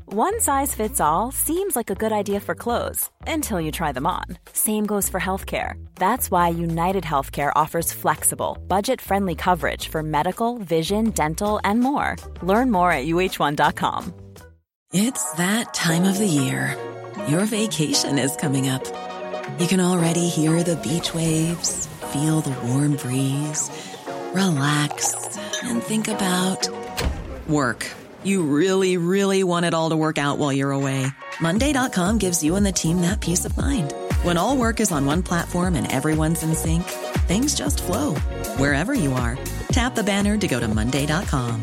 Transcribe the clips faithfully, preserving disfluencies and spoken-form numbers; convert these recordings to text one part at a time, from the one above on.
One size fits all seems like a good idea for clothes until you try them on. Same goes for healthcare. That's why United Healthcare offers flexible, budget-friendly coverage for medical, vision, dental, and more. Learn more at U H one dot com. It's that time of the year. Your vacation is coming up. You can already hear the beach waves, feel the warm breeze, relax, and think about work. You really, really want it all to work out while you're away. Monday dot com gives you and the team that peace of mind. When all work is on one platform and everyone's in sync, things just flow. Wherever you are, tap the banner to go to Monday dot com.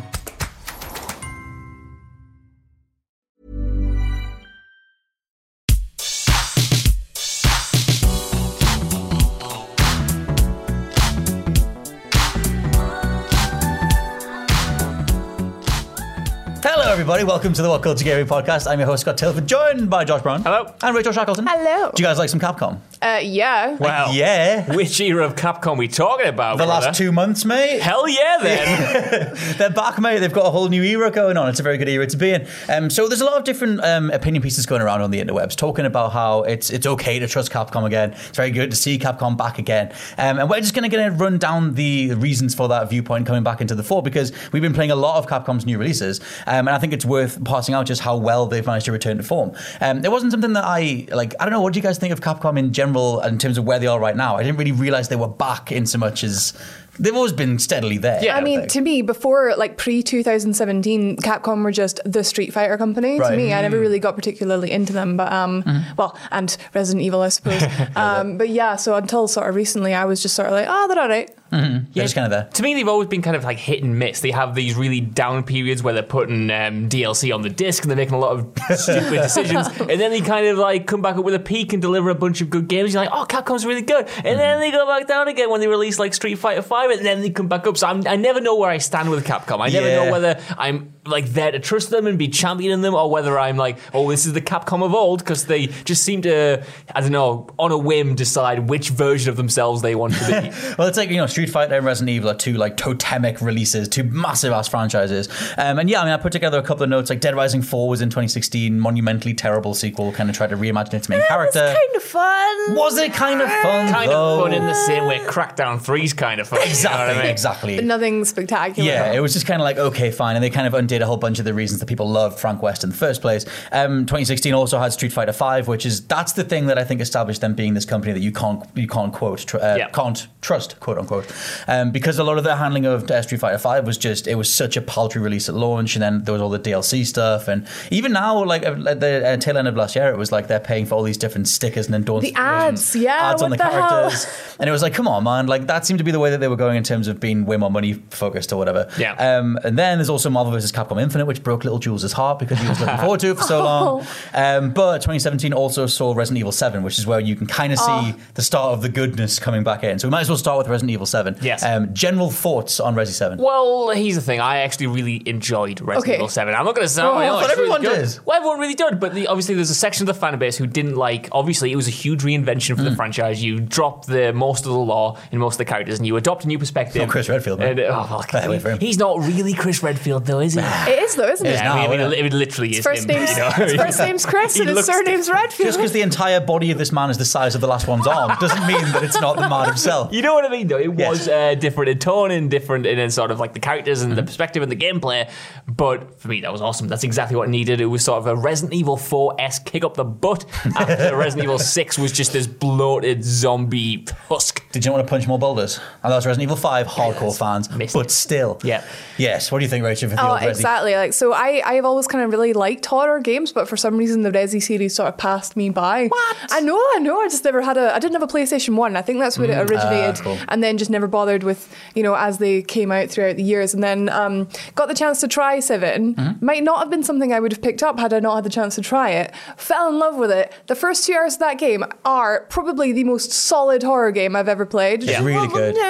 Hello, everybody. Welcome to the What Culture Gaming Podcast. I'm your host, Scott Tilford, joined by Josh Brown. Hello. And Rachel Shackleton. Hello. Do you guys like some Capcom? Uh, yeah. Wow. Yeah. Which era of Capcom we talking about, The brother? last two months, mate. Hell yeah, then. They're back, mate. They've got a whole new era going on. It's a very good era to be in. Um, so there's a lot of different um, opinion pieces going around on the interwebs talking about how it's it's okay to trust Capcom again. It's very good to see Capcom back again. Um, and we're just going to run down the reasons for that viewpoint coming back into the fore, because we've been playing a lot of Capcom's new releases. Um, and I think it's worth passing out just how well they've managed to return to form. Um, it wasn't something that I, like, I don't know, what do you guys think of Capcom in general in terms of where they are right now? I didn't really realise they were back in so much as... They've always been steadily there. Yeah, I mean, to me, before, like, pre twenty seventeen, Capcom were just the Street Fighter company. Right. To me, I never Mm. really got particularly into them, but, um, Mm-hmm. well, and Resident Evil, I suppose. um, but yeah, so until sort of recently, I was just sort of like, oh, they're all right. Mm-hmm. They're just kind of there. To me, they've always been kind of like hit and miss. They have these really down periods where they're putting um, D L C on the disc and they're making a lot of stupid decisions. And then they kind of like come back up with a peak and deliver a bunch of good games. You're like, oh, Capcom's really good. And mm-hmm. then they go back down again when they release like Street Fighter five, and then they come back up. So I'm, I never know where I stand with Capcom. I never Yeah. know whether I'm like there to trust them and be championing them, or whether I'm like, oh, this is the Capcom of old, because they just seem to, I don't know, on a whim decide which version of themselves they want to be. Well, it's like, you know, Street Fighter and Resident Evil are two like totemic releases, two massive ass franchises. Um, and yeah, I mean, I put together a couple of notes. Like Dead Rising four was in twenty sixteen, monumentally terrible sequel, kind of tried to reimagine its main It character. was kind of fun. Was it kind of fun? Kind though? of fun in the same way Crackdown three's kind of fun. Exactly, You know what I mean? exactly. But nothing spectacular. Yeah, it was just kind of like, okay, fine. And they kind of undid a whole bunch of the reasons that people loved Frank West in the first place. Um, twenty sixteen also had Street Fighter five, which is, that's the thing that I think established them being this company that you can't, you can't quote, tr- uh, Yeah. can't trust, quote unquote. Um, because a lot of their handling of uh, Street Fighter five was just, it was such a paltry release at launch, and then there was all the D L C stuff. And even now, like at the uh, tail end of last year, it was like they're paying for all these different stickers and endorsements. The ads, yeah, Ads on what the the characters. hell? And it was like, come on, man. Like, that seemed to be the way that they were going in terms of being way more money focused or whatever. Yeah. Um, and then there's also Marvel versus. Capcom Infinite, which broke little Jules' heart because he was looking forward to it for so long. Um, but twenty seventeen also saw Resident Evil seven, which is where you can kind of see Oh. the start of the goodness coming back in. So we might as well start with Resident Evil seven. Yes. Um, general thoughts on Resi seven? Well, here's the thing. I actually really enjoyed Resident Okay. Evil seven. I'm not going to say, Oh, oh, I no, thought it's everyone really good. did. Well, everyone really did, but the, obviously there's a section of the fan base who didn't like, obviously it was a huge reinvention for the franchise. You dropped the most of the lore in most of the characters and you adopt a new perspective. Not Chris Redfield, man. And, oh, well, Better wait for him. he's not really Chris Redfield though, is he? It is, though, isn't it? It is Yeah, I mean, now, I mean, isn't it, it literally His is first, him. name's, you know? his first name's Chris He and his looks- surname's Redfield. Just because the entire body of this man is the size of the last one's arm doesn't mean that it's not the man himself. You know what I mean, though? It Yes. was uh, different in tone and different in sort of like the characters and the perspective and the gameplay. But for me, that was awesome. That's exactly what I needed. It was sort of a Resident Evil four-esque kick up the butt after Resident Evil six was just this bloated zombie husk. Did you want to punch more boulders? And that was Resident Evil five, hardcore fans, Missed but it. still. Yeah. Yes. What do you think, Rachel, for the Oh, old Resi? exactly. Like, so I, I have always kind of really liked horror games, but for some reason the Resi series sort of passed me by. What? I know, I know. I just never had a. I didn't have a PlayStation One. I think that's where it originated, Ah, cool. and then just never bothered with, you know, as they came out throughout the years. And then um, got the chance to try Seven. Mm-hmm. Might not have been something I would have picked up had I not had the chance to try it. Fell in love with it. The first two hours of that game are probably the most solid horror game I've ever played. It's really good. Yeah.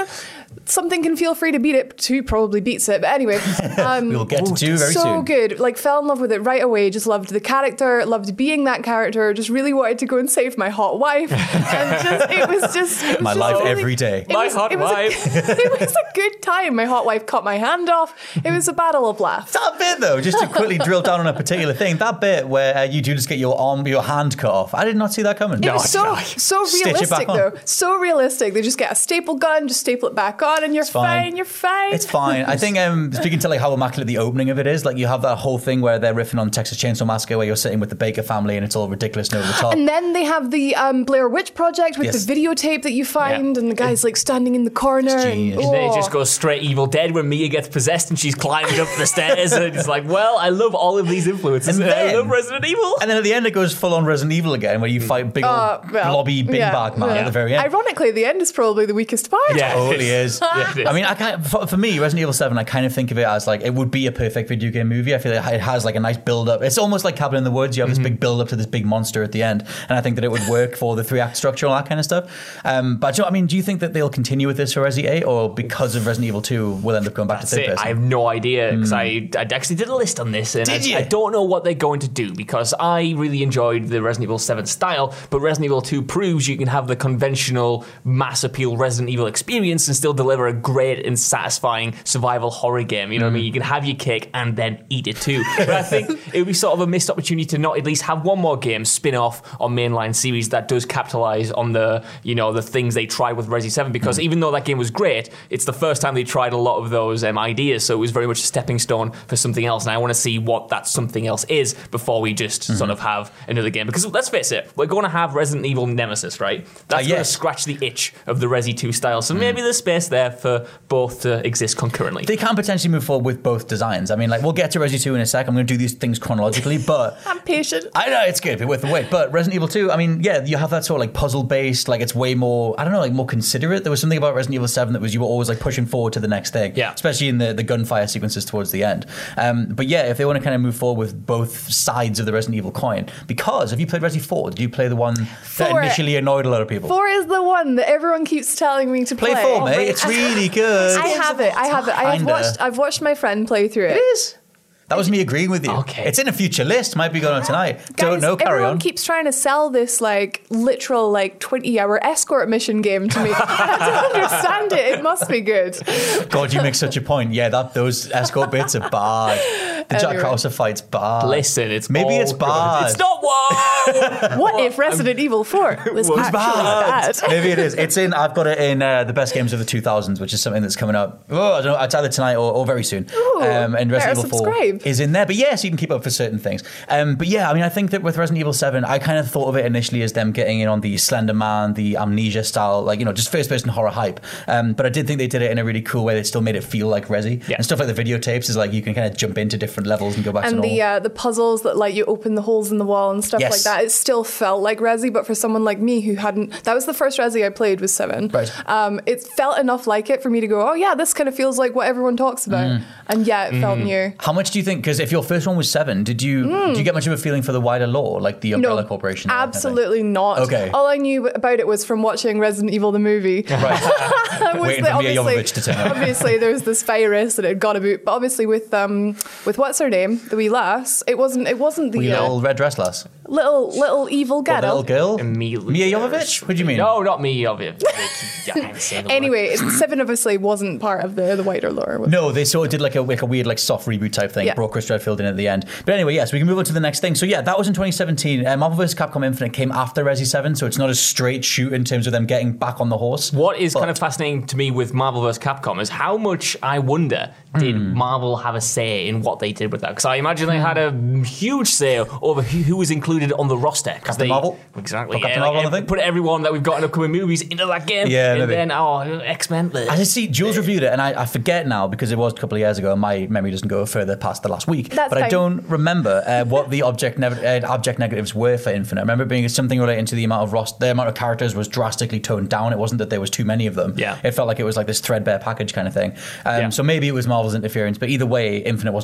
something can feel free to beat it. Two probably beats it, but anyway. Um, We'll get to two very so soon. So good. Like, fell in love with it right away. Just loved the character, loved being that character, just really wanted to go and save my hot wife. And just, it was just... It was My just life really, every day. it My was- hot it was a- wife. it was a good time. My hot wife cut my hand off. It was a battle of laughs. That bit though, just to quickly drill down on a particular thing, that bit where uh, you do just get your arm, your hand cut off. I did not see that coming. It was so God. so Stitch it realistic back on. though. So realistic. They just get a staple gun, just staple it back on, and you're It's fine. fine. You're fine. It's fine. I think um, speaking to like how immaculate the opening of it is, like you have that whole thing where they're riffing on Texas Chainsaw Massacre, where you're sitting with the Baker family and it's all ridiculous and over the top. And then they have the um, Blair Witch Project with Yes. the videotape that you find, Yeah. and the guy's like standing in the corner. And, genius. And then it oh. just goes straight Evil Dead when Mia gets possessed and she's climbing up the stairs and it's like, well, I love all of these influences. And And I then- love Resident Evil. And then at the end, it goes full on Resident Evil again, where you fight big old Uh, well, blobby big yeah, bag man yeah. at the very end. Ironically, the end is probably the weakest part. Yeah. Totally is. Yeah, it is. I mean, I kind of, for, for me, Resident Evil seven, I kind of think of it as like it would be a perfect video game movie. I feel like it has like a nice build up. It's almost like Cabin in the Woods. You have this big build up to this big monster at the end, and I think that it would work for the three act structure and all that kind of stuff. Um, but you know, I mean, do you think that they'll continue with this for Resident eight, or because of Resident Evil two, we'll end up going back That's to third it. person? I have no idea because I, I actually did a list on this and Did I, you? I don't know what they're going to do because I really enjoyed the Resident Evil seven style, but Resident Evil two proves you can have the conventional mass appeal Resident Evil experience and still deliver a great and satisfying survival horror game. You know what I mean? You can have your cake and then eat it too. But I think it would be sort of a missed opportunity to not at least have one more game spin off on mainline series that does capitalize on the, you know, the things they tried with Resi seven because even though that game was great, it's the first time they tried a lot of those um, ideas, so it was very much a stepping stone for something else, and I want to see what that something else is before we just Mm-hmm. sort of have another game. Because let's face it, we're going to have Resident Evil Nemesis, right? That's Uh, going to yes. scratch the itch of the Resi two style, so maybe there's space there for both to exist concurrently. They can potentially move forward with both designs. I mean, like, we'll get to Resident two in a sec. I'm going to do these things chronologically, but I'm patient. I know it's good, but worth the wait. But Resident Evil two, I mean, yeah, you have that sort of like puzzle based, like it's way more, I don't know, like more considerate. There was something about Resident Evil seven that was you were always like pushing forward to the next thing, Yeah. especially in the, the gunfire sequences towards the end. Um, but yeah, if they want to kind of move forward with both sides of the Resident Evil coin, because have you played Resident four? Did you play the one that Four. initially annoyed a lot of people? Four is the one that everyone keeps telling me to play. Play four, mate. It's really good. I have it. I have it. I have Kinda. watched. I've watched my friend play through it. It is. That was me agreeing with you. Okay. It's in a future list. Might be going on tonight. Don't Guys, know. Carry everyone on. keeps trying to sell this like literal like twenty hour escort mission game to me. I don't understand it. It must be good. God, you make such a point. Yeah, that those escort bits are bad. The Jack Anyway. Krauser fight's bad. Listen, it's maybe all it's good. bad. It's not one. What if Resident Evil four was, was actually bad. bad? Maybe it is. It's in. I've got it in uh, the best games of the two thousands, which is something that's coming up. Oh, I don't know. It's either tonight or, or very soon. Ooh, um, and better Resident Evil four subscribe. is in there. But yes, you can keep up for certain things. Um, but yeah, I mean, I think that with Resident Evil seven, I kind of thought of it initially as them getting in on the Slender Man, the Amnesia style, like you know, just first person horror hype. Um, but I did think they did it in a really cool way. They still made it feel like Resi Yeah. and stuff like the videotapes is like you can kind of jump into different levels and go back to And normal. the uh, the puzzles that like you open the holes in the wall and stuff Yes. like that. It still felt like Resi, but for someone like me who hadn't, that was the first Resi I played was seven. Right. Um, it felt enough like it for me to go, oh yeah, this kind of feels like what everyone talks about, Mm. and yeah, it felt new. How much do you think? Because if your first one was seven, did you do you get much of a feeling for the wider lore, like the Umbrella No, Corporation? and that kind of thing? absolutely not. Okay. All I knew about it was from watching Resident Evil the movie. Right. Was Waiting that for Mia obviously- Jovovich to turn up. Obviously, there's this virus that had got about, but obviously with um with what's her name, the wee lass, it wasn't it wasn't the Wee uh, little red dress lass. little little evil Or ghetto. the little girl. Immediately. Mia Jovovich? What do you mean? No, not me. Jovovich. Yeah, I can't say the word. Anyway, it- Seven obviously wasn't part of the the wider lore. No, they sort of did like a like a weird like soft reboot type thing. Yeah. Brought Chris Redfield in at the end. But anyway, yes, we can move on to the next thing. So yeah, that was in twenty seventeen. Uh, Marvel versus. Capcom Infinite came after Resi seven, so it's not a straight shoot in terms of them getting back on the horse. What is But- kind of fascinating to me with Marvel vs. Capcom is how much, I wonder, did Hmm. Marvel have a say in what they did with that? Because I imagine they had a huge say over who, who was included on the roster. 'Cause Captain they, Marvel? Exactly. Or Captain yeah, Marvel, like, I think? put everyone that we've got in upcoming movies into that game. Yeah, and maybe. then, oh, X-Men. I just see Jules reviewed it, and I, I forget now because it was a couple of years ago, and my memory doesn't go further past the last week. That's but I fine. don't remember uh, what the object nev- uh, object negatives were for Infinite. I remember it being something relating to the amount of ros- the amount of characters was drastically toned down. It wasn't that there was too many of them. Yeah. It felt like it was like this threadbare package kind of thing. Um, Yeah. So maybe it was Marvel's interference, but either way, Infinite wasn't received very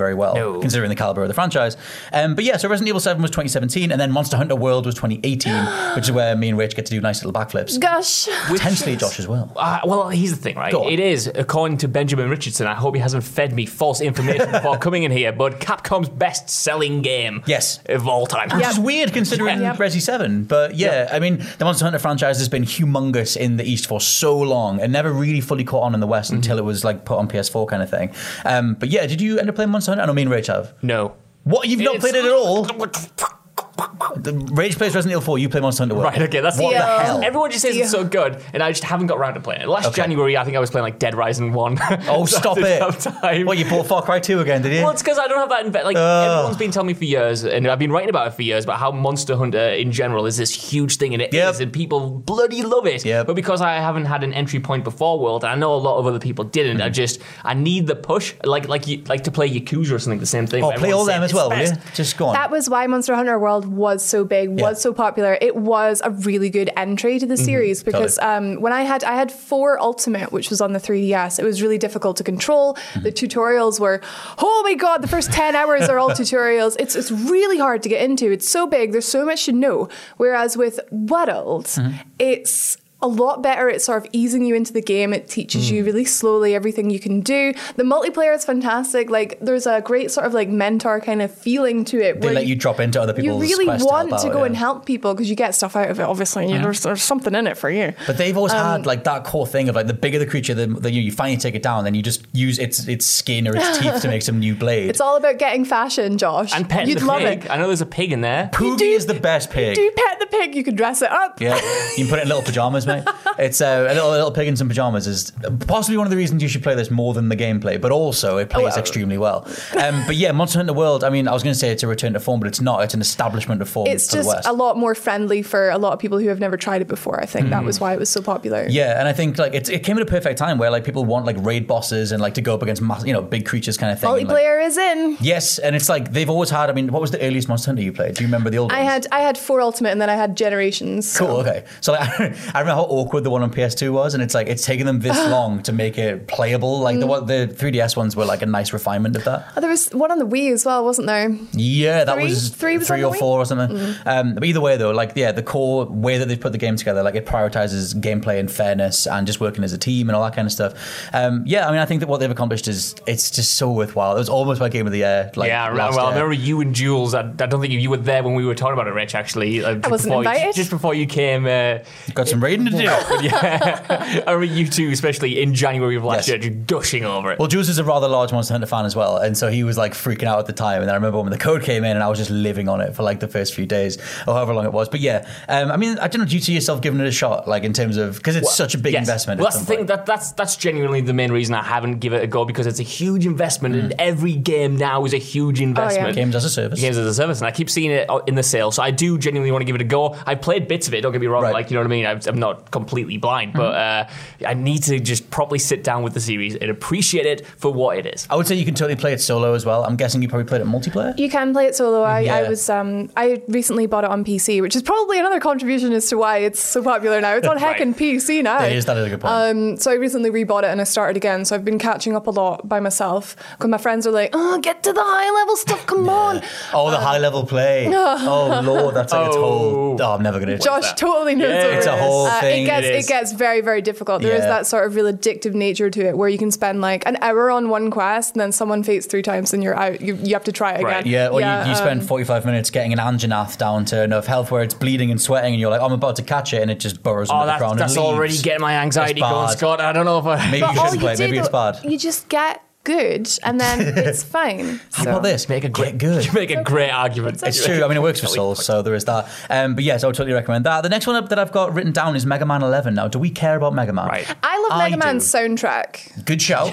very well, No. considering the caliber of the franchise. Um, but yeah, so Resident Evil seven was twenty seventeen, and then Monster Hunter World was twenty eighteen, which is where me and Rach get to do nice little backflips. Gosh. Potentially Josh as well. Uh, well, here's the thing, right? Go on. It is, according to Benjamin Richardson, I hope he hasn't fed me false information before coming in here, but Capcom's best-selling game Yes. of all time. Which is weird considering Yep. Resi seven. But yeah, I mean, the Monster Hunter franchise has been humongous in the East for so long and never really fully caught on in the West Mm-hmm. until it was like put on P S four kind of thing. Um, but yeah, did you end up playing Monster Hunter? I know me and Rach have. No. What? You've not It's- played it at all? The Rage plays Resident Evil four, you play Monster Hunter World. Right, okay, that's What the the hell? Everyone just says it's so good, and I just haven't got around to playing it. Last Okay. January, I think I was playing like Dead Rising one. Oh, So I stop didn't it. have time. What, you bought Far Cry two again, did you? Well, it's because I don't have that. Inve- like everyone's been telling me for years, and I've been writing about it for years, about how Monster Hunter in general is this huge thing, and it is, Yep. and people bloody love it. Yep. But because I haven't had an entry point before World, and I know a lot of other people didn't, Mm-hmm. I just I need the push, like like you like to play Yakuza or something. The same thing. Oh, where play all everyone's them saying as well, it's will you? best. Just go on. That was why Monster Hunter World was so big, Yeah. was so popular. It was a really good entry to the series because um, when I had I had four Ultimate, which was on the three D S, it was really difficult to control. The tutorials were, oh my god, the first ten hours are all tutorials. It's it's really hard to get into. It's so big. There's so much to know. Whereas with World, it's a lot better at sort of easing you into the game. It teaches you really slowly everything you can do. The multiplayer is fantastic. Like there's a great sort of like mentor kind of feeling to it. They where let you drop into other You people's really quests to want help to out, go yeah. and help people because you get stuff out of it. Obviously, You- there's, there's something in it for you. But they've always Um, had like that core thing of like the bigger the creature, the, the you, you finally take it down, then you just use its its skin or its teeth to make some new blade. It's all about getting fashion, Josh. And petting You'd the love pig. it. I know there's a pig in there. Poogie do- is the best pig. Do pet the pig, you can dress it up. Yeah, you can put it in little pajamas, mate. It's uh, a little, a little pig in some pajamas is possibly one of the reasons you should play this more than the gameplay, but also it plays well. extremely well. Um, but yeah, Monster Hunter World, I mean, I was going to say it's a return to form, but it's not. It's an establishment of form It's for the just West. a lot more friendly for a lot of people who have never tried it before. I think that was why it was so popular. Yeah, and I think like it's, it came at a perfect time where like people want like raid bosses and like to go up against mass, you know, big creatures kind of thing. and, like- Multiplayer is in. yes, and it's like they've always had. I mean, what was the earliest Monster Hunter you played? Do you remember the old I ones? had I had four Ultimate and then I had Generations. so- Cool. Okay. So like, I remember how awkward the one on P S two was, and it's like it's taken them this long to make it playable. Like the one, the three D S ones were like a nice refinement of that. Oh, there was one on the Wii as well, wasn't there? Yeah, that Three? was Three was on or the Wii? four or something. Um, but either way, though, like yeah, the core way that they put the game together, like it prioritizes gameplay and fairness and just working as a team and all that kind of stuff. Um, yeah, I mean, I think that what they've accomplished is it's just so worthwhile. It was almost my game of the year. Like, yeah, right. last Well, I year. remember you and Jules. I, I don't think you were there when we were talking about it, Rich. Actually, uh, just wasn't before you- invited. just before you came. Uh, Got some raiding to do. yeah, I remember you two, especially in January of last Yes. year, just gushing over it. Well, Jules is a rather large Monster Hunter fan as well, and so he was like freaking out at the time. And I remember when the code came in, and I was just living on it for like the first few days, or however long it was. But yeah, um, I mean, I don't know. Do you see yourself giving it a shot, like in terms of because it's such a big Yes. investment? Well, at that's the some thing. point. That, that's that's genuinely the main reason I haven't given it a go, because it's a huge investment, and every game now is a huge investment. Games as a service. Games as a service, and I keep seeing it in the sale, so I do genuinely want to give it a go. I played bits of it. Don't get me wrong. Right. Like, you know what I mean. I'm I'm not completely blind, but uh, I need to just properly sit down with the series and appreciate it for what it is. I would say you can totally play it solo as well. I'm guessing you probably played it multiplayer. You can play it solo. I, Yeah. I was um I recently bought it on P C, which is probably another contribution as to why it's so popular now. It's on Right. heckin' P C now. It is, that is a good point. Um, so I recently rebought it and I started again. So I've been catching up a lot by myself because my friends are like, "Oh, get to the high level stuff, come on." Oh, the high level play. Oh lord, that's like its whole. Oh, I'm never gonna. Josh totally knows Yeah, what it's it a is. whole Uh, thing. It gets It it, is. gets very very difficult. There is Yeah. that sort of real addictive nature to it, where you can spend like an hour on one quest and then someone faints three times and you're out. You, you have to try it Right. again. Yeah, or you, you um, spend forty-five minutes getting an Anjanath down to enough health where it's bleeding and sweating, and you're like, I'm about to catch it, and it just burrows Oh, under the that, ground. that's and leaves. already getting my anxiety That's going, bad. Scott. I don't know if I. Maybe But you all shouldn't play. do, Maybe it's though, bad. You just get good and then it's fine. How about this? Make a Get great, good. You make a great argument. It's true. I mean, it works for Souls, so there is that. Um, but yes, I would totally recommend that. The next one up that I've got written down is Mega Man eleven. Now, do we care about Mega Man? Right. I love Mega I Man's do. soundtrack. Good shout.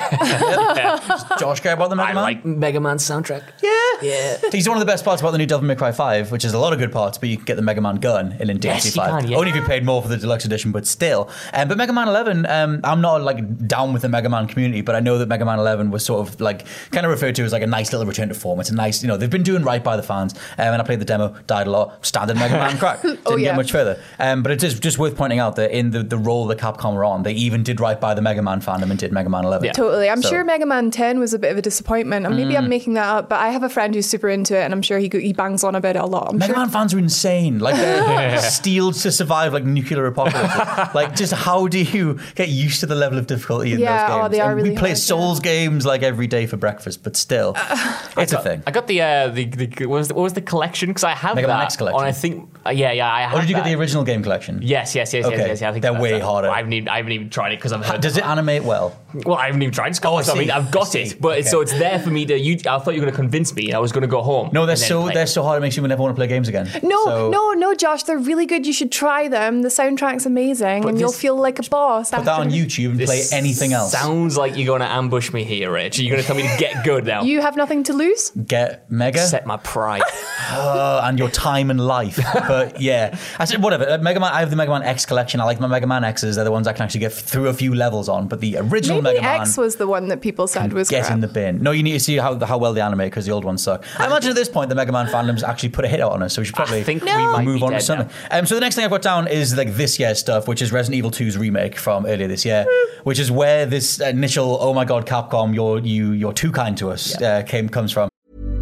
Does Josh care about the Mega I Man? like Mega Man soundtrack. Yeah. Yeah. He's one of the best parts about the new Devil May Cry five, which is a lot of good parts, but you can get the Mega Man gun in, in D L C Yes, you five. can, yeah. Only if you paid more for the deluxe edition, but still. Um, but Mega Man eleven, um, I'm not like down with the Mega Man community, but I know that Mega Man eleven was was sort of like kind of referred to as like a nice little return to form. It's a nice, you know, they've been doing right by the fans. Um, and I played the demo, died a lot, standard Mega Man crack. Didn't oh, yeah. get much further. Um, but it's just, just worth pointing out that in the, the role that Capcom were on, they even did right by the Mega Man fandom and did Mega Man eleven. Yeah. Totally. I'm so. sure Mega Man ten was a bit of a disappointment. And maybe mm. I'm making that up, but I have a friend who's super into it, and I'm sure he he bangs on about it a lot. I'm Mega sure. Man fans are insane. Like, they're steeled to survive like nuclear apocalypse. Like, just how do you get used to the level of difficulty in yeah, those games? Oh, they are and really we play hard, Souls yeah. games like every day for breakfast, but still, uh, it's got, a thing. I got the, uh, the, the what, was the what was the collection? Because I have Mega that Man X collection. on, I think, uh, yeah, yeah, I have Or did you that. get the original game collection? Yes, yes, yes, okay. yes, yes. Yeah, I think they're that's way that. harder. I haven't even, I haven't even tried it because I've heard. Does it animate well? Well, I haven't even tried Scott. Oh, I so I mean, see. I've got it, but Okay. it's, so it's there for me to. You, I thought you were going to convince me. I was going to go home. No, they're and then so play. they're so hard. It makes you never want to play games again. No, so, no, no, Josh. They're really good. You should try them. The soundtrack's amazing, But and you'll this- feel like a boss. Put that on YouTube and play This anything else. Sounds like you're going to ambush me here, Rich. You're going to tell me to get good now. You have nothing to lose. Get Mega Set my pride. uh, and your time and life. But yeah, I said whatever. Uh, Mega Man. I have the Mega Man X collection. I like my Mega Man X's. They're the ones I can actually get through a few levels on. But the original Maybe Mega Man. X was the one that people said was Get crap. in the bin. No, you need to see how how well they animate because the old ones suck. I imagine at this point the Mega Man fandom's actually put a hit out on us, so we should probably I think No. we might move be on to dead something. now. Um, so the next thing I've got down is like this year's stuff, which is Resident Evil two's remake from earlier this year, which is where this initial "oh my god, Capcom, you're you you're too kind to us" Yeah. uh, came comes from.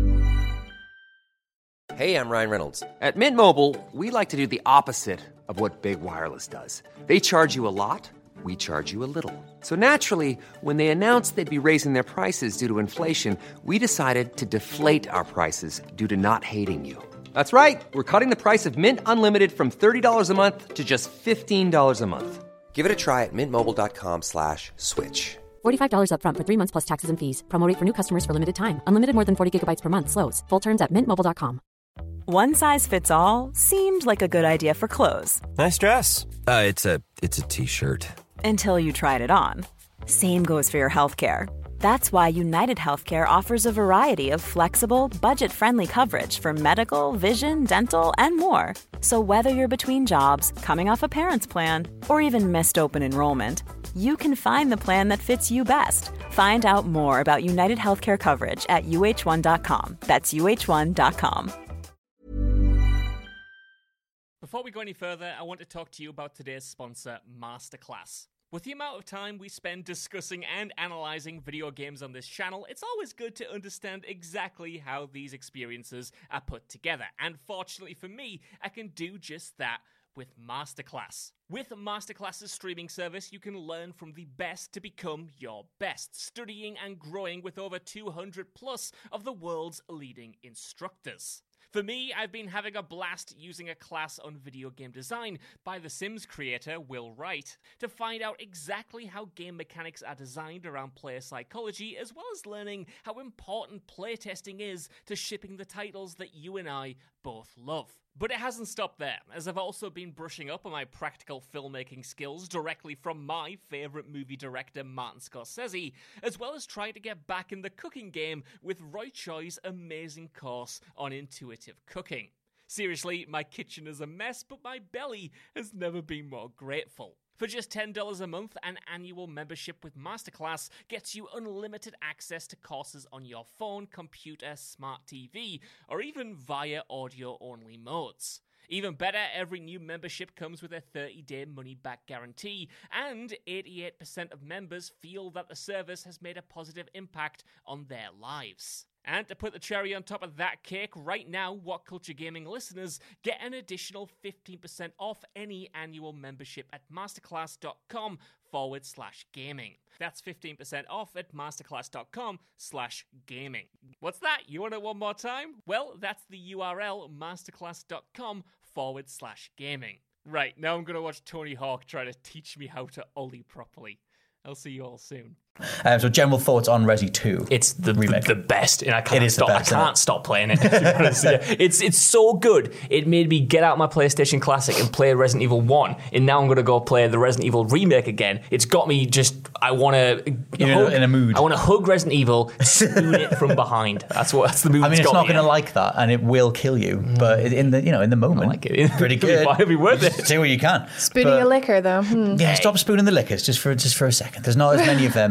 Hey, I'm Ryan Reynolds. At Mint Mobile, we like to do the opposite of what Big Wireless does. They charge you a lot, we charge you a little. So naturally, when they announced they'd be raising their prices due to inflation, we decided to deflate our prices due to not hating you. That's right. We're cutting the price of Mint Unlimited from thirty dollars a month to just fifteen dollars a month. Give it a try at mintmobile.com slash switch. forty-five dollars up front for three months plus taxes and fees. Promo rate for new customers for limited time. Unlimited more than forty gigabytes per month. Slows full terms at mint mobile dot com. One size fits all seemed like a good idea for clothes Nice dress. Uh, it's a it's a t-shirt. until you tried it on. Same goes for your healthcare. That's why United Healthcare offers a variety of flexible, budget-friendly coverage for medical, vision, dental, and more. So whether you're between jobs, coming off a parent's plan, or even missed open enrollment, you can find the plan that fits you best. Find out more about United Healthcare coverage at U H one dot com. That's U H one dot com. Before we go any further, I want to talk to you about today's sponsor, Masterclass. With the amount of time we spend discussing and analysing video games on this channel, it's always good to understand exactly how these experiences are put together. And fortunately for me, I can do just that with Masterclass. With Masterclass's streaming service, you can learn from the best to become your best, studying and growing with over two hundred plus of the world's leading instructors. For me, I've been having a blast using a class on video game design by The Sims creator Will Wright to find out exactly how game mechanics are designed around player psychology, as well as learning how important playtesting is to shipping the titles that you and I both love. But it hasn't stopped there, as I've also been brushing up on my practical filmmaking skills directly from my favourite movie director Martin Scorsese, as well as trying to get back in the cooking game with Roy Choi's amazing course on intuitive cooking. Seriously, my kitchen is a mess, but my belly has never been more grateful. For just ten dollars a month, an annual membership with Masterclass gets you unlimited access to courses on your phone, computer, smart T V, or even via audio-only modes. Even better, every new membership comes with a thirty-day money-back guarantee, and eighty-eight percent of members feel that the service has made a positive impact on their lives. And to put the cherry on top of that cake, right now, What Culture Gaming listeners get an additional fifteen percent off any annual membership at masterclass.com forward slash gaming. That's fifteen percent off at masterclass.com slash gaming. What's that? You want it one more time? Well, that's the U R L, masterclass.com forward slash gaming. Right, now I'm going to watch Tony Hawk try to teach me how to ollie properly. I'll see you all soon. Um, so general thoughts on Resi two. It's the, the the best, and I can't It is the stop. best, I isn't can't it? stop playing it. it's it's so good. It made me get out my PlayStation Classic and play Resident Evil one, and now I'm going to go play the Resident Evil remake again. It's got me just. I want to. You're in a mood. I want to hug Resident Evil, spoon it from behind. That's what. That's the mood. I mean, it's got not me going to in. like that, and it will kill you. But in the you know in the moment, I like it. pretty It'll be good. fine, it'll be worth it. Do what you can. Spooning But- a liquor, though. Hmm. Yeah, stop spooning the liquors just for just for a second. There's not as many of them.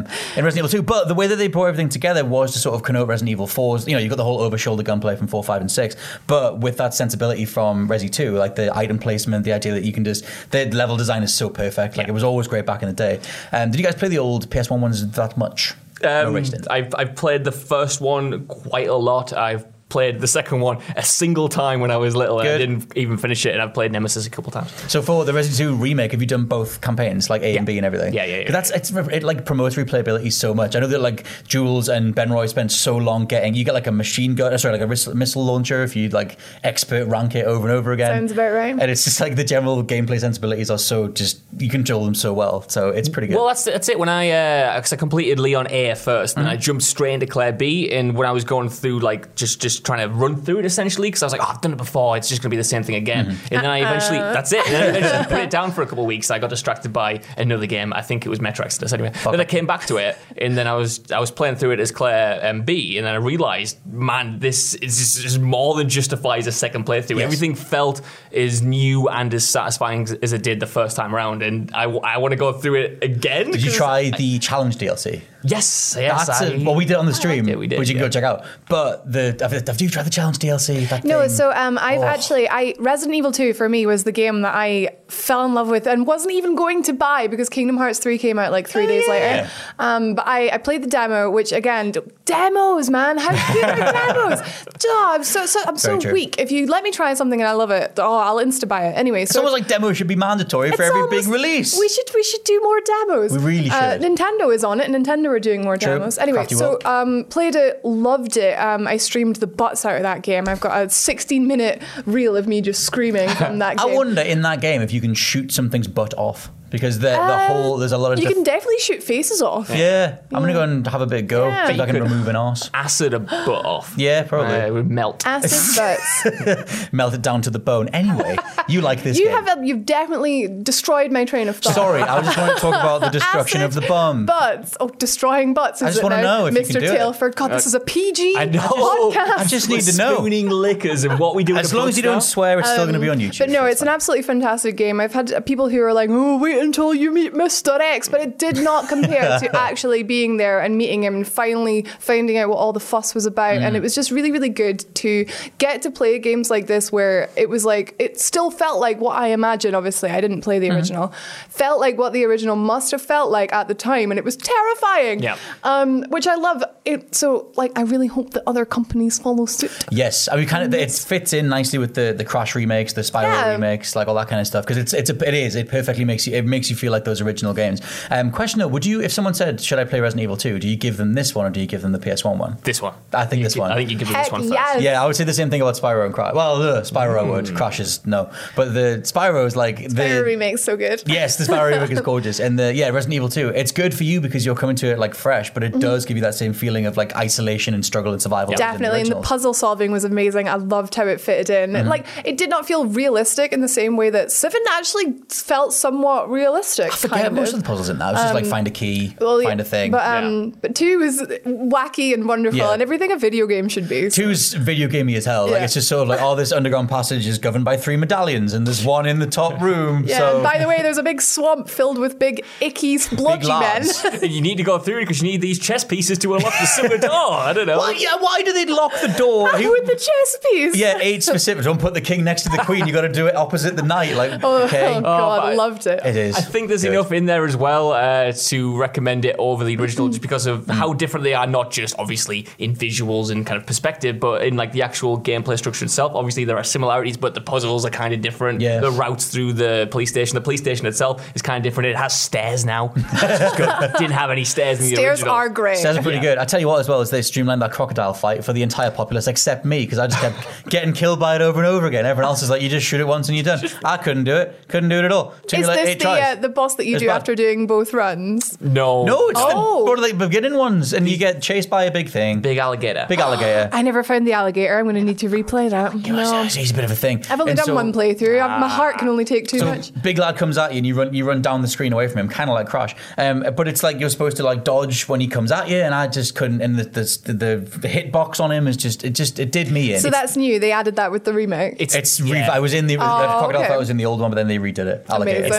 in Resident Evil two. But the way that they brought everything together was to sort of connote Resident Evil four's. You know, you got the whole over-shoulder gunplay from four, five, and six, but with that sensibility from Resi two, like the item placement, the idea that you can just the level design is so perfect. Like yeah. it was always great back in the day. Um, did you guys play the old P S one ones that much? Um, no, I've I've played the first one quite a lot. I've played the second one a single time when I was little. And I didn't even finish it, and I've played Nemesis a couple times. So for the Resident Evil remake, have you done both campaigns, like A yeah. and B and everything? Yeah, yeah, yeah. That's it's it like promotes replayability so much. I know that like Jules and Ben Roy spent so long getting. You get like a machine gun, sorry, like a missile launcher if you like expert rank it over and over again. Sounds about right. And it's just like the general gameplay sensibilities are so just you control them so well. So it's pretty good. Well, that's that's it. When I uh, cause I completed Leon A first, and mm-hmm. I jumped straight into Claire B. And when I was going through like just just trying to run through it essentially, because I was like, oh, I've done it before, it's just going to be the same thing again. Mm-hmm. And then I eventually, uh, that's it. And then I eventually put it down for a couple of weeks. I got distracted by another game. I think it was Metro Exodus anyway. Okay. Then I came back to it, and then I was I was playing through it as Claire um, B, and then I realised, man, this is, is more than justifies a second playthrough. Yes. Everything felt as new and as satisfying as it did the first time around, and I, I want to go through it again. Did you try the challenge D L C? Yes, yes. That's I, a, well, we did it on the stream, it, we did, which you can yeah. go check out. But the have, have you tried the challenge D L C? That no, thing? so um, I've oh. actually, I Resident Evil two for me was the game that I fell in love with and wasn't even going to buy because Kingdom Hearts three came out like three oh, days yeah. later. Um, but I, I played the demo, which again, demos, man, how good are demos? Oh, I'm so, so I'm so weak. If you let me try something and I love it, oh, I'll insta buy it. Anyway, so it's almost like demos should be mandatory for every almost, big release. We should we should do more demos. We really should. Uh, Nintendo is on it. Nintendo are doing more True. demos. Anyway, Crafty so World. um, played it, loved it. Um, I streamed the butts out of that game. I've got a sixteen minute reel of me just screaming from that game. I wonder in that game if you can shoot something's butt off. Because the, the uh, whole, there's a lot of... You def- can definitely shoot faces off. Yeah. yeah. I'm going to go and have a bit of go. Yeah. See if I can remove an arse. Acid a butt off. Yeah, probably. Uh, it would melt. Acid butts. Melt it down to the bone. Anyway, you like this you game. have a, You've definitely destroyed my train of thought. Sorry, I was just wanting to talk about the destruction Acid of the bum. Butts. Oh, destroying butts. Is I just it want to now? know if Mister you can do Tailford. God, it. this is a P G I know. podcast. I just need We're to know. Spooning liquors and what we do with As the long as you don't now. swear, it's Um, still going to be on YouTube. But no, so it's an fine. absolutely fantastic game. I've had people who are like, oh, wait until you meet Mister X, but it did not compare to actually being there and meeting him and finally finding out what all the fuss was about. Mm. And it was just really, really good to get to play games like this where it was like, it still felt like what I imagine, obviously, I didn't play the mm. original, felt like what the original must have felt like at the time, and it was terrifying. Yeah. Um, which I love. It, so, like, I really hope that other companies follow suit. Yes, I mean, kind of, it fits in nicely with the, the Crash remakes, the Spyro Yeah. remakes, like all that kind of stuff. Because it's it's a, it is it perfectly makes you it makes you feel like those original games. Um, question though, would you, if someone said, "Should I play Resident Evil two?" Do you give them this one or do you give them the P S one one? This one. I think You this give- one. I think you give them Heck this one first. yes. Yeah, I would say the same thing about Spyro and Crash. Well, uh, Spyro Mm. would, Crash is no, but the Spyro is like the Spyro remake's so good. Yes, the Spyro remake is gorgeous, and the yeah Resident Evil two. It's good for you because you're coming to it like fresh, but it Mm-hmm. does give you that same feeling of like isolation and struggle and survival. as in Definitely, and the originals. puzzle solving was amazing. I loved how it fitted in. Mm-hmm. Like, it did not feel realistic in the same way that Seven actually felt somewhat realistic. I forget kind most of. of the puzzles in that. It was just like find a key, Well, find yeah, a thing. But um, but two was wacky and wonderful, Yeah. and everything a video game should be. So. Two's video gamey as hell. Like Yeah. it's just sort of like, oh, this underground passage is governed by three medallions, and there's one in the top room. Yeah. so And by the way, there's a big swamp filled with big icky splotchy men. lads. You need to go through it because you need these chess pieces to unlock the sewer door. I don't know. why? Yeah, why do they lock the door? Who- With the chess piece. yeah, eight specific. Don't put the king next to the queen. You got to do it opposite the knight. Like, Oh, okay, oh God, but I loved it. it is. I think there's good. enough in there as well uh, to recommend it over the original just because of Mm. how different they are, not just obviously in visuals and kind of perspective, but in like the actual gameplay structure itself. Obviously there are similarities, but the puzzles are kind of different. Yeah. The routes through the police station, the police station itself is kind of different. It has stairs now. Which is good. Didn't have any stairs in the Stairs original. are great. Stairs are pretty Yeah. good. I tell you what, as well, as they streamlined that crocodile fight for the entire populace except me, because I just kept getting killed by it over and over again. Everyone else is like, you just shoot it once and you're done. I couldn't do it. Couldn't do it at all. Took me Is like this eight the, tries. uh, the boss that you It's do bad. after doing both runs? No. No, it's Oh. the, one of the beginning ones, and you get chased by a big thing, Big alligator. big alligator. I never found the alligator. I'm going to need to replay that. No. It's, it's a bit of a thing. I've only And done so- one playthrough. I- My heart can only take too So much. big lad comes at you and you run you run down the screen away from him, kind of like Crash. Um, but it's like you're supposed to like dodge when he comes at you, and I just couldn't. And the the, the, the hitbox on him is just it just it did me in. So It's- that's new. They added that with the remake. It's, It's yeah. re- I was in the, the Oh, crocodile okay. fight was in the old one, but then they redid it. Alligator. Amazing. It's the Sorry. easiest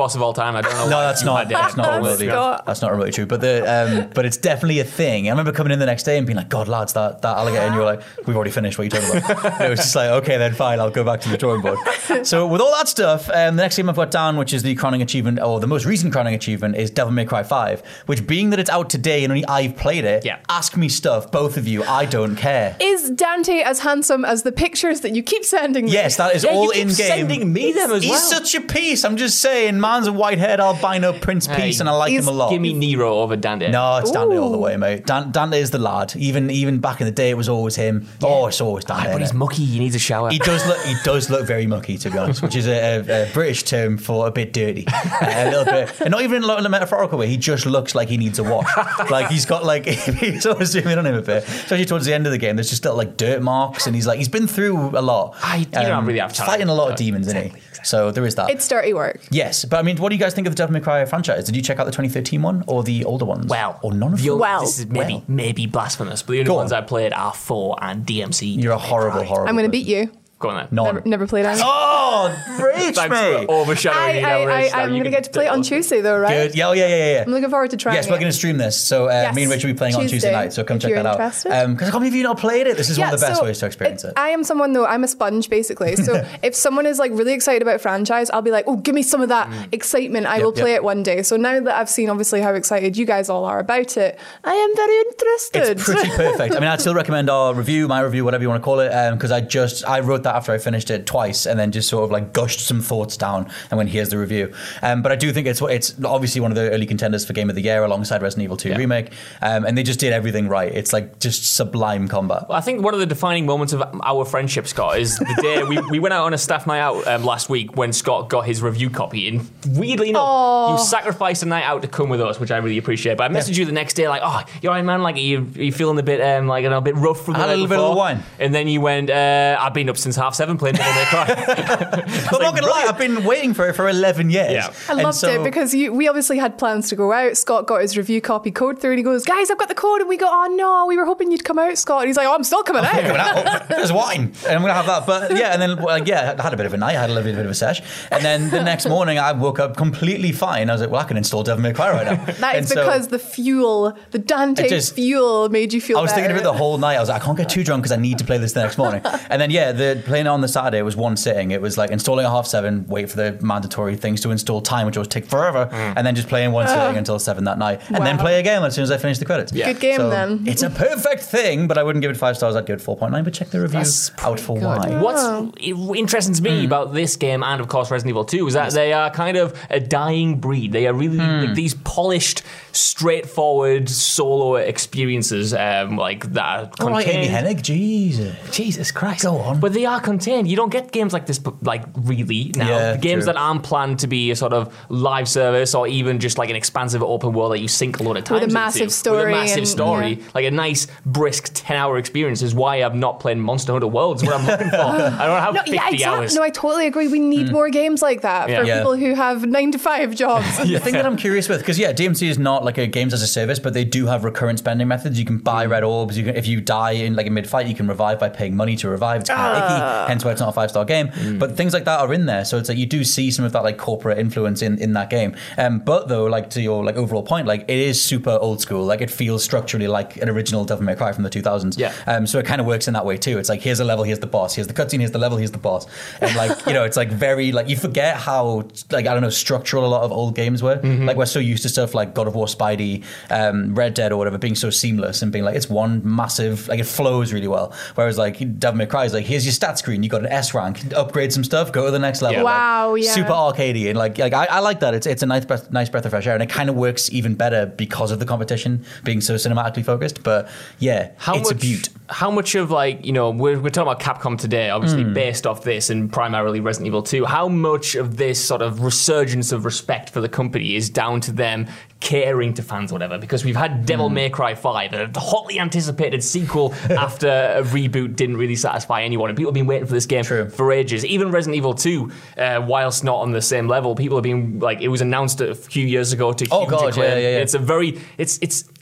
boss of all time. I don't know. No, why that's you not. had, uh, That's not Paul remotely. Scott. That's not remotely true. But the um, but it's definitely a thing. I remember coming in the next day and being like, "God, lads, that, that alligator," and you were like, "We've already finished. What are you talking about?" And it was just like, "Okay, then fine. I'll go back to the drawing board." So with all that stuff, um, the next game I've got down, which is the crowning achievement, or the most recent crowning achievement, is Devil May Cry five. Which, being that it's out today and only I've played it, Yeah. ask me stuff, both of you. I don't care. Is Dante as handsome as the pictures that you keep sending me? Yes, that is Yeah, you all keep in game. sending me them as He's well. such a piece. I'm just saying, man's a white-haired albino Prince Hey, piece, and I like he's- him a lot. Give me Nero over Dante. No, it's Dante all the Ooh. way, mate. Dan- Dante is the lad. Even even back in the day, it was always him. Oh, it's always Dante. Ah, but he's innit? mucky. He needs a shower. He does look. He does look very mucky, to be honest, which is a, a, a British term for a bit dirty, uh, a little bit, and not even in a, in a metaphorical way. He just looks like he needs a wash. Like he's got like he's always zooming in on him a bit, especially towards the end of the game. There's just little like dirt marks, and he's like he's been through a lot. I- you don't really have time. fighting a lot of Uh, demons, isn't he? exactly, exactly. So there is that. It's dirty work. Yes, but I mean, what do you guys think of the Devil May Cry franchise? Did you check out the twenty thirteen one or the older ones? Well, or none of the them? only- Well. this is maybe Well. maybe blasphemous, but the only Go ones on. I played are four and D M C. You're a horrible, horrible. I'm going to person. beat you. Go on then. None. Never, never played any. Oh, rage, Thanks mate. for overshadowing I, me now, I, I, Rich. Now I'm you going to can get to play it take on over. Tuesday, though, right? Good. Yeah, oh, yeah, yeah, yeah, yeah. I'm looking forward to trying Yes, it. we're going to stream this. So uh, Yes. me and Rich will be playing on Tuesday Tuesday, night. So come if check you're that interested. out. Because I can't believe you've not played it. This is one of the best so ways to experience it. I am someone, though, I'm a sponge, basically. So if someone is like really excited about a franchise, I'll be like, oh, give me some of that excitement. I Yep, will play yep. it one day. So now that I've seen, obviously, how excited you guys all are about it, I am very interested. It's pretty perfect. I mean, I'd still recommend our review, my review, whatever you want to call it, because I just I wrote that after I finished it twice, and then just sort of like gushed some thoughts down, and when here's the review. Um, but I do think it's it's obviously one of the early contenders for Game of the Year alongside Resident Evil two Yeah. remake, um, and they just did everything right. It's like just sublime combat. Well, I think one of the defining moments of our friendship, Scott, is the day we, we went out on a staff night out um, last week when Scott got his review copy. And weirdly enough, Aww. you sacrificed a night out to come with us, which I really appreciate. But I messaged you the next day, like, oh, you're right, man. Like, are you, are you feeling a bit, um, like, you know, a bit rough from the I had a night little bit of before? the wine. And then you went, uh, I've been up since half seven playing Devil May Cry. But I'm not gonna lie, I've been waiting for it for eleven years. Yeah. I And loved so- it because you, we obviously had plans to go out. Scott got his review copy code through and he goes, guys, I've got the code. And we go, oh no, we were hoping you'd come out, Scott. And he's like, oh, I'm still coming out. Coming out. There's wine, and I'm gonna have that. But yeah, and then well, yeah, I had a bit of a night, I had a little bit of a sesh, and then the next morning I woke up completely fine. I was like, well, I can install Devil May Cry right now. That And is so because the fuel, the Dante It just- fuel made you feel I was thinking of better. it the whole night. I was like, I can't get too drunk because I need to play this the next morning. And then yeah, the playing it on the Saturday was one sitting. It was like installing at half seven, wait for the mandatory things to install time, which always take forever, and then just playing one sitting until seven that night, and then Wow. play again as soon as I finish the credits. Yeah. Good game So then. it's a perfect thing, but I wouldn't give it five stars. I'd give it four point nine. But check the review That's out for Good. why. What's i- interesting to Hmm. me about this game and, of course, Resident Evil two is that they are kind of a dying breed. They are really Hmm. like these polished, straightforward solo experiences, um, like that are All right, Amy contained. Hennig. Jesus. Jesus Christ! Go on. But they are contained. You don't get games like this, like really now. Yeah, games true. that aren't planned to be a sort of live service or even just like an expansive open world that you sink a lot of time With a massive with story a massive and- story, yeah. like a nice brisk ten-hour experience is why I've not played Monster Hunter Worlds. What I'm looking for. I don't have No, fifty yeah, exactly. hours. No, I totally agree. We need more games like that Yeah. for Yeah. people who have nine to five jobs. The thing that I'm curious with, because yeah, D M C is not like a games as a service, but they do have recurrent spending methods. You can buy red orbs. You can, if you die in like a mid fight, you can revive by paying money to revive. It's kind of icky, hence why it's not a five star game. But things like that are in there, so it's like you do see some of that like corporate influence in, in that game. Um, but though, like to your like overall point, like it is super old school. Like it feels structurally like an original Devil May Cry from the two thousands. Yeah. Um, so it kind of works in that way too. It's like here's a level, here's the boss, here's the cutscene, here's the level, here's the boss, and like you know, it's like very like you forget how like I don't know structural a lot of old games were. Like we're so used to stuff like God of War, Spidey, um, Red Dead, or whatever being so seamless and being like it's one massive like it flows really well. Whereas like Devil May Cry is like here's your stat screen, you got an S rank, upgrade some stuff, go to the next level. Yeah. Like, Wow, yeah. super arcadey and like like I, I like that. It's it's a nice breath, nice breath of fresh air, and it kind of works even better because of the competition being so cinematically focused. But yeah, How it's much, a beaut. How much of like, you know, we're, we're talking about Capcom today, obviously Hmm. based off this and primarily Resident Evil two. How much of this sort of resurgence of respect for the company is down to them catering to fans or whatever? Because we've had Devil Hmm. May Cry five, a hotly anticipated sequel after a reboot didn't really satisfy anyone. And people have been waiting for this game True. for ages. Even Resident Evil two, uh, whilst not on the same level, people have been like, it was announced a few years ago to Oh, huge God, acclaim. yeah, yeah, yeah. It's a very, it's, it's,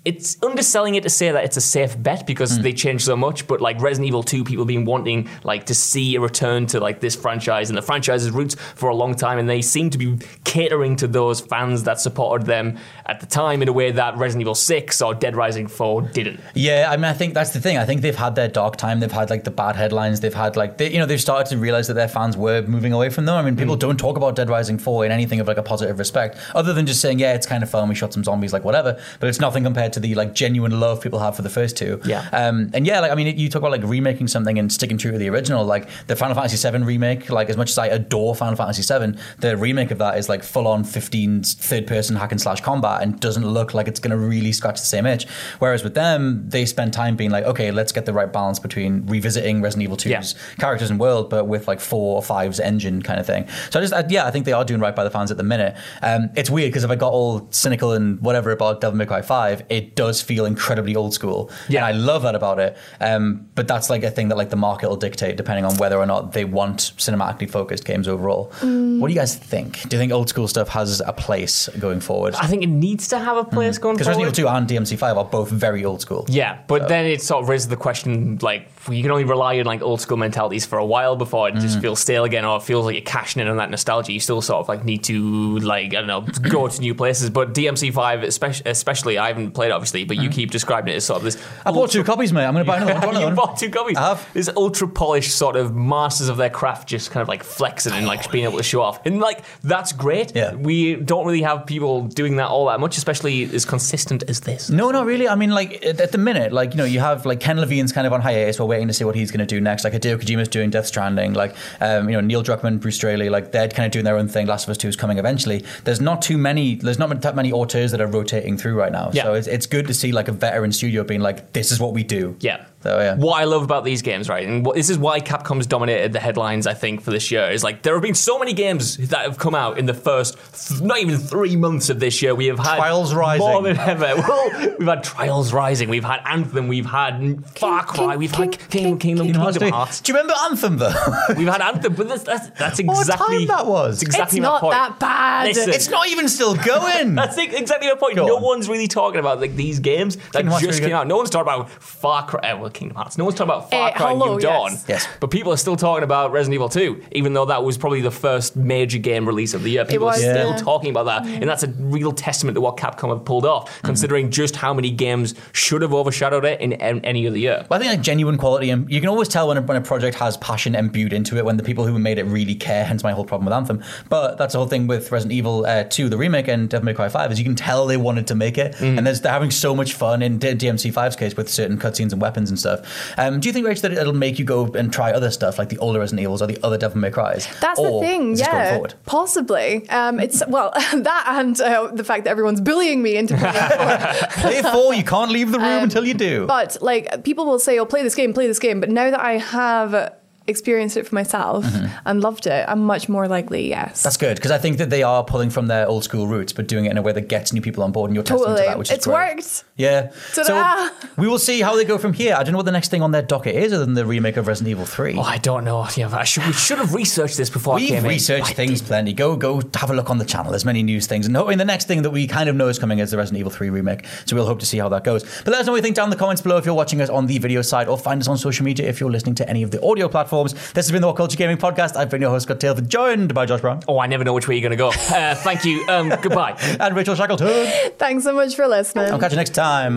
it's underselling it to say that it's a safe bet because mm. they changed so much. But like Resident Evil two, people have been wanting like to see a return to like this franchise and the franchise's roots for a long time, and they seem to be catering to those fans that supported them at the time in a way that Resident Evil six or Dead Rising four didn't. Yeah, I mean, I think that's the thing. I think they've had their dark time. They've had like the bad headlines. They've had like they, you know they've started to realize that their fans were moving away from them. I mean, people mm. don't talk about Dead Rising four in anything of like a positive respect, other than just saying, yeah, it's kind of fun. We shot some zombies, like whatever. But it's nothing compared to the like genuine love people have for the first two. Yeah. Um, and yeah, like I mean, you talk about like remaking something and sticking true to the original. Like the Final Fantasy seven remake. Like as much as I adore Final Fantasy seven, the remake of that is like full on fifteen third person hack and slash combat and doesn't look like it's going to really scratch the same itch. Whereas with them, they spend time being like, okay, let's get the right balance between revisiting Resident Evil two's yeah. characters and world, but with like four or five's engine kind of thing. So I just, I, yeah, I think they are doing right by the fans at the minute. Um, it's weird because if I got all cynical and whatever about Devil May Cry five, it does feel incredibly old school. Yeah. And I love that about it. Um, but that's like a thing that like the market will dictate depending on whether or not they want cinematically focused games overall. Mm. What do you guys think? Do you think old school stuff has a place going forward? I think it needs to have a place mm. going forward. Because Resident Evil two and D M C five are both very old school. Yeah, but so. then it sort of raises the question, like, you can only rely on like old school mentalities for a while before it mm. just feels stale again, or it feels like you're cashing in on that nostalgia. You still sort of like need to like, I don't know, go to new places. But D M C five especially, especially I haven't played obviously, but mm. you keep describing it as sort of this... I ultra- bought two copies, mate. I'm going to buy another one. You one. bought two copies? I have. This ultra polished sort of masters of their craft just kind of like flexing and like being able to show off. And like, that's great. Yeah. We don't really have people doing that all that much, especially as consistent as this. No, not really. I mean, like, at the minute, like, you know, you have like Ken Levine's kind of on hiatus. We're waiting to see what he's going to do next. Like Hideo Kojima's doing Death Stranding. Like, um, you know, Neil Druckmann, Bruce Straley, like they're kind of doing their own thing. Last of Us two is coming eventually. There's not too many, there's not that many auteurs that are rotating through right now. Yeah. So it's, it's good to see like a veteran studio being like, this is what we do. Yeah. So, yeah. What I love about these games, right, and what, this is why Capcom's dominated the headlines, I think, for this year, is like there have been so many games that have come out in the first, th- not even three months of this year. We have had Trials Rising. More than ever. Well, we've had Trials Rising, we've had Anthem, we've had Far Cry, we've King, had Kingdom, Kingdom, Kingdom, Kingdom Hearts. Do you remember Anthem, though? We've had Anthem, but that's, that's, that's exactly... What time that was? That's exactly it's my not point. that bad. Listen, it's not even still going. That's exactly my point. Go no on. one's really talking about like these games that Kingdom just Hearts came really out. No one's talking about Far Cry, well, Kingdom Hearts. No one's talking about Far Uh, Cry hello, New Dawn. yes. Yes. But people are still talking about Resident Evil two, even though that was probably the first major game release of the year. People was, are still yeah. talking about that. And that's a real testament to what Capcom have pulled off, mm-hmm. considering just how many games should have overshadowed it in, in any other year. Well, I think like genuine quality, and you can always tell when a, when a project has passion imbued into it, when the people who made it really care, hence my whole problem with Anthem. But that's the whole thing with Resident Evil uh, two, the remake, and Devil May Cry five, is you can tell they wanted to make it, mm. and there's, they're having so much fun in D M C five's case with certain cutscenes and weapons and stuff. Um, do you think, Rach, that it'll make you go and try other stuff, like the older Resident Evils or the other Devil May Crys? That's or the thing, is this going yeah, forward? possibly. Um, it's well that and uh, the fact that everyone's bullying me into playing four. Play four, you can't leave the room um, until you do. But like people will say, "Oh, play this game, play this game." But now that I have experienced it for myself mm-hmm. and loved it, I'm much more likely, yes. That's good, because I think that they are pulling from their old school roots, but doing it in a way that gets new people on board, and you're totally. testing to that, which is it's great. worked. Yeah. Ta-da! So we will see how they go from here. I don't know what the next thing on their docket is other than the remake of Resident Evil three. Oh, I don't know. Yeah, I should, we should have researched this before We've I came researched in. things plenty. Go go have a look on the channel. There's many news things. And hoping the next thing that we kind of know is coming is the Resident Evil three remake. So we'll hope to see how that goes. But let us know what you think down in the comments below if you're watching us on the video side, or find us on social media if you're listening to any of the audio platforms. This has been the What Culture Gaming Podcast. I've been your host, Scott Taylor, joined by Josh Brown. Oh, I never know which way you're going to go. Uh, thank you. Um, goodbye. And Rachel Shackleton. Thanks so much for listening. I'll catch you next time.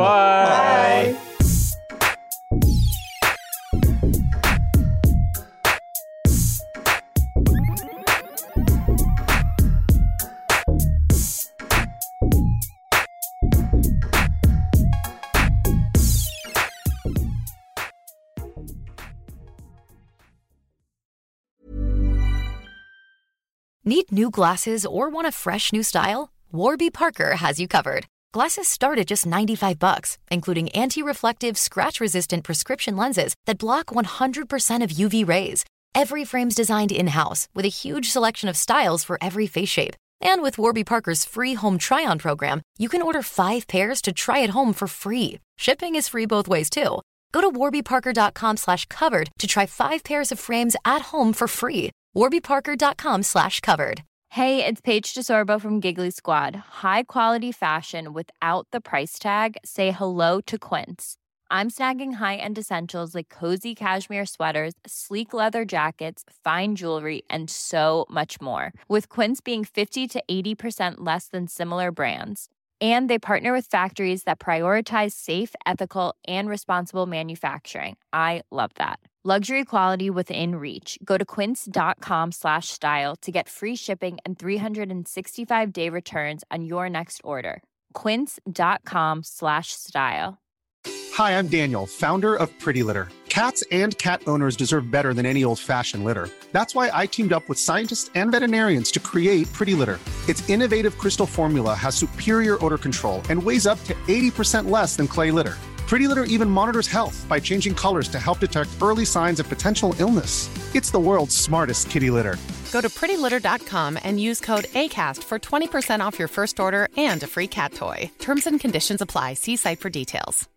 Bye. Bye. Need new glasses or want a fresh new style? Warby Parker has you covered. Glasses start at just ninety-five bucks, including anti-reflective, scratch-resistant prescription lenses that block one hundred percent of U V rays. Every frame's designed in-house with a huge selection of styles for every face shape. And with Warby Parker's free home try-on program, you can order five pairs to try at home for free. Shipping is free both ways, too. Go to warbyparker.com slash covered to try five pairs of frames at home for free. warbyparker.com slash covered. Hey, it's Paige DeSorbo from Giggly Squad. High quality fashion without the price tag. Say hello to Quince. I'm snagging high-end essentials like cozy cashmere sweaters, sleek leather jackets, fine jewelry, and so much more. With Quince being fifty to eighty percent less than similar brands. And they partner with factories that prioritize safe, ethical, and responsible manufacturing. I love that. Luxury quality within reach. Go to quince.com slash style to get free shipping and three sixty-five day returns on your next order. Quince.com slash style. Hi, I'm Daniel, founder of Pretty Litter. Cats and cat owners deserve better than any old-fashioned litter. That's why I teamed up with scientists and veterinarians to create Pretty Litter. Its innovative crystal formula has superior odor control and weighs up to eighty percent less than clay litter. Pretty Litter even monitors health by changing colors to help detect early signs of potential illness. It's the world's smartest kitty litter. Go to pretty litter dot com and use code ACAST for twenty percent off your first order and a free cat toy. Terms and conditions apply. See site for details.